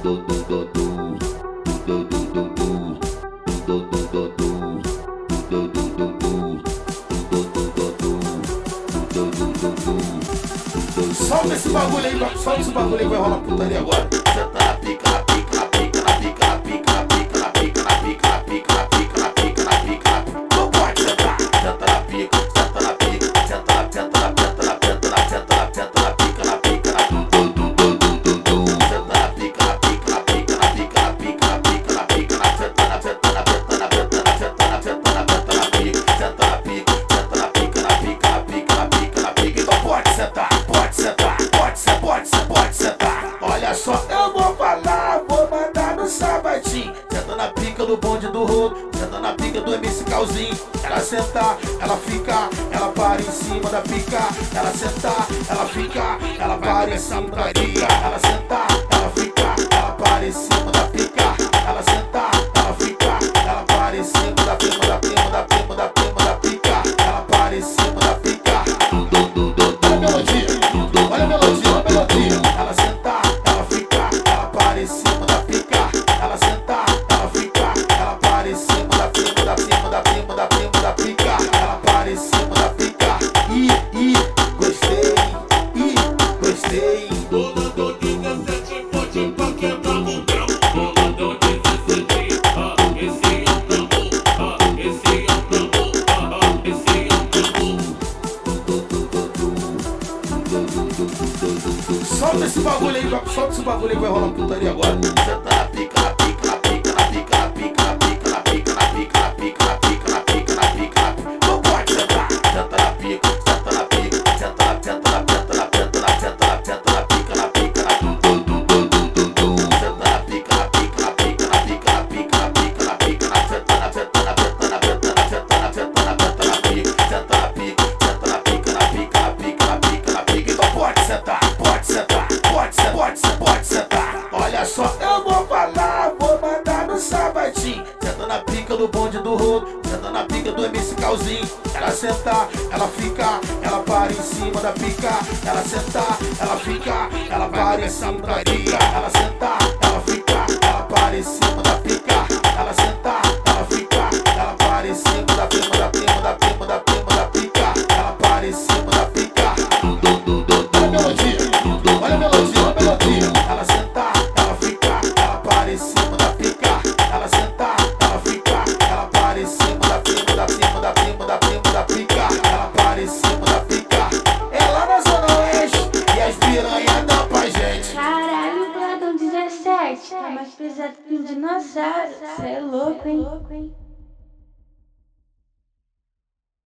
Solta esse bagulho aí, solta esse bagulho aí, vai rolar putaria agora. Senta na pica, na pica, na pica, na pica, na pica, na pica, na pica, na pica, na pica, na pica, na pica, na pica. Não pode sentar. Senta na pica, senta na pica, senta na, senta na, senta na, senta na, senta na, senta na pica, na pica, na senta na pica, na pica, na pica, na pica, na pica, na pica, na pica, na senta na, senta na, senta na, senta na, senta na, senta na, senta na pica, senta na pica, senta na pica, na pica, na pica, na pica, na pica. Então pode sentar, pode sentar. Pode sentar. Olha só, eu vou falar, vou mandar no sabatinho. Senta na pica do bonde do rolo, senta na pica do MC Calzinho. Ela sentar, ela fica, ela para em cima da pica. Ela sentar, ela fica, ela para em cima da pica. Ela sentar, ela fica, ela para em cima da pica. Ela sentar, ela fica, ela para em cima da prima, da prima, da prima, da prima, da pica. Ela para em cima da pica. Olha a melodia, olha a melodia. Ela sentar, ela fica, ela para em cima da pica. Ela sentar, ela fica, ela para em cima da prima, da prima, da prima, da prima, da pica. Ela para em cima da pica. Gostei, gostei. Bolador 17 pode pra quebrar o grão. Bolador 17, esse é o tambor, esse é o tambor, esse é o tambor. Solta esse bagulho aí, solta esse bagulho aí, vai rolar putaria agora. Senta na pica, na pica, na pica, na pica, na pica, na pica, na pica, na pica, na pica, na pica, na pica, na pica. Não pode sentar. Senta na pica, senta na pica, senta na, senta na, senta na, senta na, senta na, senta na pica, na pica, na senta na pica, na pica, na pica, na pica, na pica, na pica, na pica, na senta na, senta na, senta na, senta na, senta na, senta na, senta na pica, senta na pica, senta na pica, na pica, na pica, na pica, na pica. Então pode sentar, pode sentar. Pode sentar. Olha só, eu vou falar, vou mandar no sabatinho. Senta na pica do bonde do rolo, senta na pica do MC Calzinho. Ela sentar, ela fica, ela para em cima da pica. Ela sentar, ela fica, ela para em cima da pica. Ela sentar, ela fica, ela para em cima da pica. Ela sentar, ela fica, ela para em cima da prima, da prima, da prima, da prima, da pica. Ela para em cima da pica. Olha a melodia, olha a melodia. Ela sentar, ela fica, ela para em cima da pica. Ela sentar, ela fica, ela para em cima da prima, da prima, da prima, da prima, da pica. Ela para em cima da pica. É lá na Zona Oeste e as piranhas dão pra gente. Caralho, Boladão 17, tá mais pesado que um dinossauro. Cê é louco, hein?